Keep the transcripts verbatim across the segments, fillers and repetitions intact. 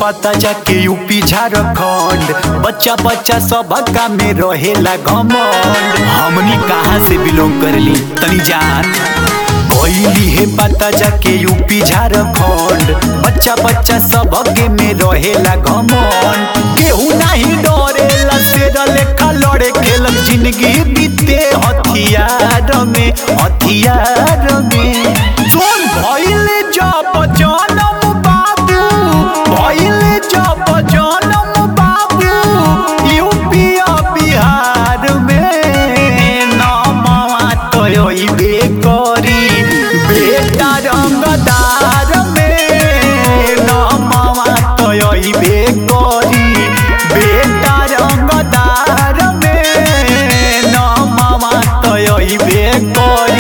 पता जाके यूपी झारखंड बच्चा बच्चा सब का में रहेला घमंड। हमनी कहाँ से बिलोंग करली तनी जान कोइली है पता जाके यूपी झारखंड बच्चा बच्चा सब के में रहेला घमंड। केहू नहीं डरेला शेर लेखा लड़े खेलक जिंदगी बीते हथियार में हथियार में। जोन भइले जब जनम बाबू भइले जब जनम बाबू यूपी बिहार में नमवा तोइबे करी बेटा रंगदार में नमवा तोइबे करी बेटा रंगदार में नमवा तोइबे करी।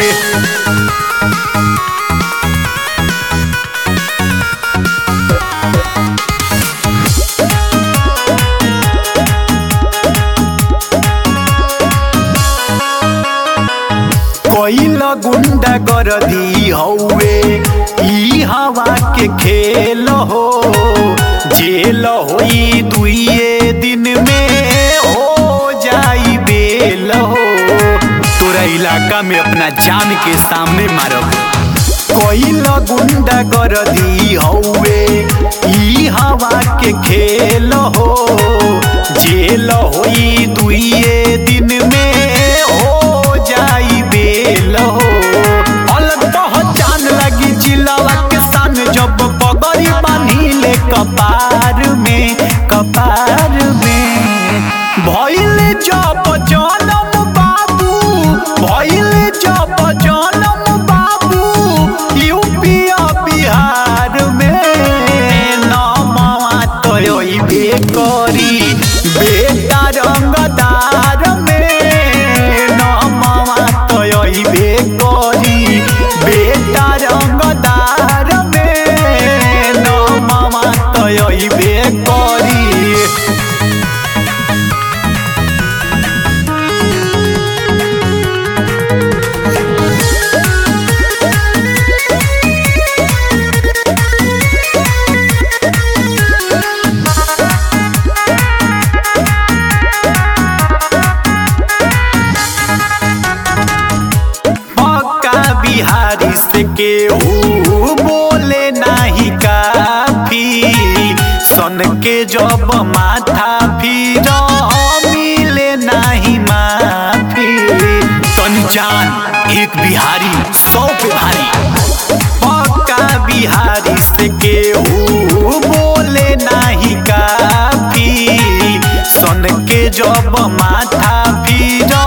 कोइला गुंडा गर्दी हौवे ई हवा के खेल हो जेल होई दुइये दिन में हो जाई बेल हो। तोरा इलाका में अपना जान के सामने मारब। कोइला गुंडा गर्दी हौवे ई हवा के खेल हो जेल होई दुइये दिन में हो जाई बेल हो। अलग पहचान लगी जिलावा के सान जब पगड़ी बांधिले कपार में कपार में। भइले जब जनम बाबू भइले जब जनम बाबू यूपी बिहार में नमवा तोइबे करी बेटा रंगदार में नमवा तोइबे करी बेटा रंगदार में नमवा तोइबे करी। बिहारी से केहू बोले नाही काफी सन के जब माथा फिर मिले नाही माफी। तन जान एक बिहारी सौ पे भारी पक्का बिहारी से केहू बोले नाही काफी सन के जब माथा फिर